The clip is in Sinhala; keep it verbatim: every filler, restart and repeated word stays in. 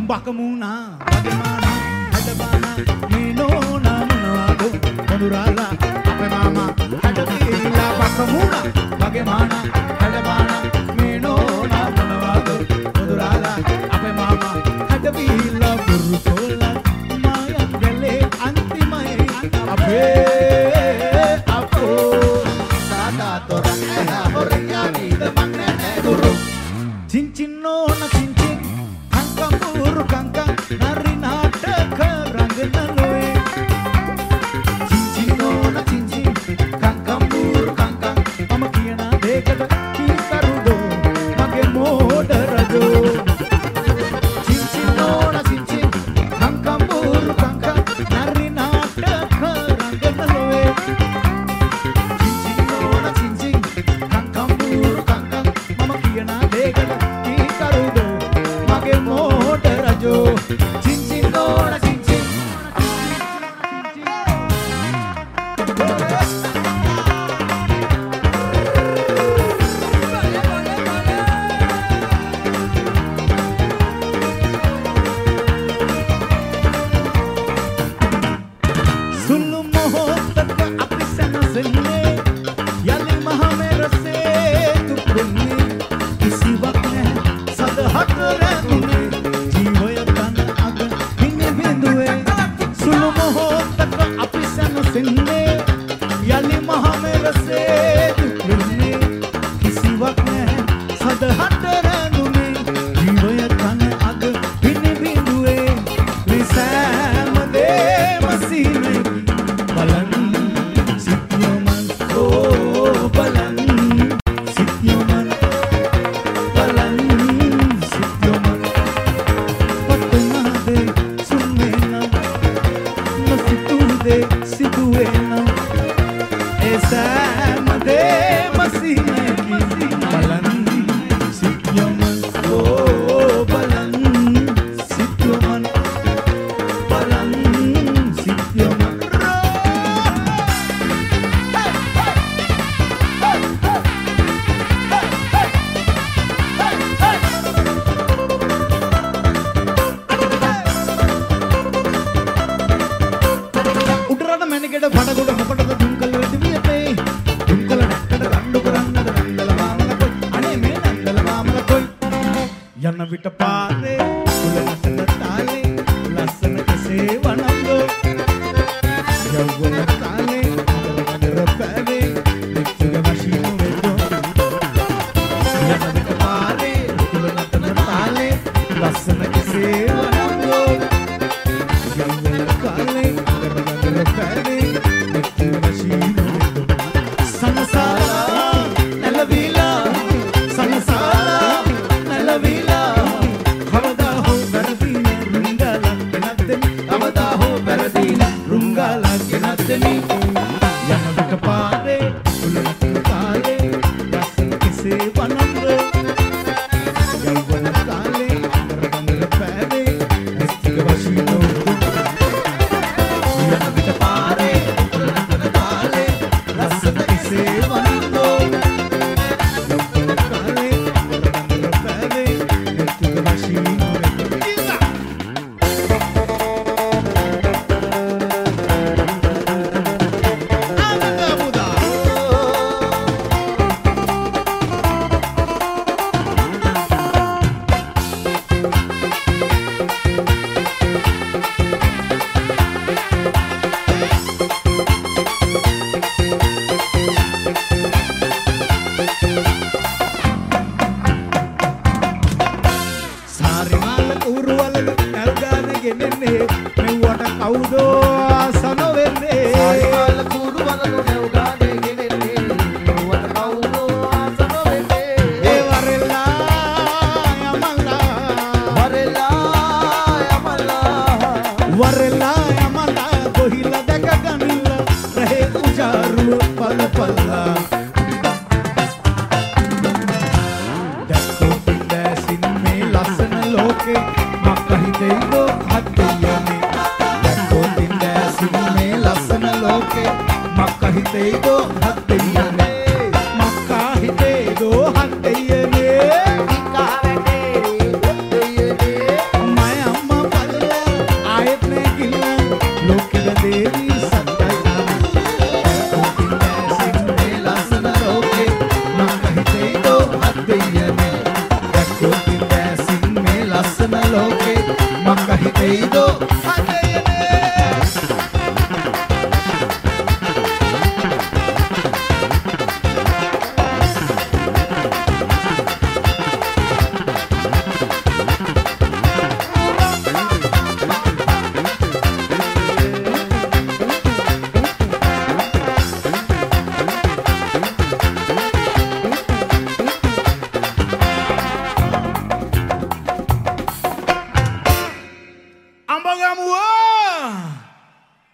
බකමුණා වගේමානා හැඩබානා මේ නෝනා මොනවාද වඳුරාලා අපේ මාමා හැඩබීලා බකමුණා වගේමානා හැඩබානා මේ නෝනා මොනවාද වඳුරාලා අපේ මාමා හැඩබීලා බුරුසෝලා මායම් ගලේ අන්තිමයි අපේ අපෝ සාදා තොරන්න හොරියා නීද මන්නේ ගුරු චින්චින්නෝන චින්චින් කංකම්පුරු කංකං නරි නාටක රංගනලෝේ චින්චින්නෝන චින්චින් කංකම්පුරු කංකං මම කියන දෙකට කීකරුදෝ මගේ මෝඩ රජෝ චින්චින්නෝන චින්චින් කංකම්පුරු කංකං නරි නාටක රංගනලෝේ චින්චින්නෝන චින්චින් කංකම්පුරු කංකං මම කියන දෙකට කීකරුදෝ මගේ මෝඩ රජෝ චින්චින්නෝන චින්චින් සුළු මොහොතක අපි සැනසෙන්නේ යලි මහ මෙරසේ තුපුන්නේ කිසිවක් නැහැ සදහට රැඳුනේ ජීවය තන අග හිමි බිඳුවේ සුළු මොහොතක අපි සැනසෙන්නේ යලි මහ මෙරසේ තුපුන්නේ කිසිවක් නැහැ සදහට රැඳුනේ ජීවය තන අග හිමි බිඳුවේ විසෑම දේම සීනේ බලන් සිත්යමන් ඕ බලන් සිත්යමන් බලන් සිත්යමන් පතනාදේ සුන්නේනා නසිතුදේ සිදුවේනා එසෑම දේම සීනේ බලන් සිත්යමන් ඕ බලන් සිත්යමන් බලන් සිත්යමන් උඩරට මැනිකඩ පඩගොඩ මොකටද දුම්කල වෙති වියතේ දුම්කල නැක්කට රණ්ඩු කරන්නද නන්දල මාමල කොයි අනේ මේ නන්දල මාමල කොයි යන විට පාරේ උලනතන තාලේ ලස්සන කෙසේ වනම්දෝ යවුවන කාලේ අදර පැවේ දෙක්තිග මශීන වෙද්දෝ යන විට පාරේ උලනතන තාලේ ලස්සන කෙසේ වනම්දෝ යවුවන කාලේ අදර පැවේ දෙක්තිග මශීන වෙද්දෝ සංසාරා නැලවිලා සංසාරා නැලවිලා කවදා හෝ වැරදීන රුංගලක් ගෙනත්දෙමි කවදා හෝ වැරදීන රුංගලක් ගෙනත්දෙමි යන විට පාරේ උලනතන තාලේ ලස්සන කෙසේ වනම්ද යවුවන කාලේ අදර පැවේ දෙක්තිග මශීන වෙද්දෝ යන විට පාරේ උලනතන තාලේ ලස්සන කෙසේ වනම්දෝ යවුවන කාලේ අදර පැවේ දෙක්තිග මශීන වෙද්දෝ සාරිමාල ඌරුවලද නැල්ගාන ගෙනෙන්නේ මෙව්වට කවුදෝ ආසන වෙන්නේ සාරිමාල ඌරුවලද නැල්ගාන ගෙනෙන්නේ මෙව්වට කවුදෝ ආසන වෙන්නේ ඒ වරෙල්ලා යමල්ලා වරෙල්ලා යමල්ලා වරෙල්ලා යමල්ලා කොහිලා දැක ගනිල්ලා රහේ උජාරුව පල පල්ලා දැක්කෝ පින්දෑසින් මේ ලස්සන ලෝකේ මක්ක හිතෙයිදෝ හත්තියනේ දැක්කෝ පින්දෑසින් මේ ලස්සන ලෝකේ මක්ක හිතෙයිදෝ හත්තියනේ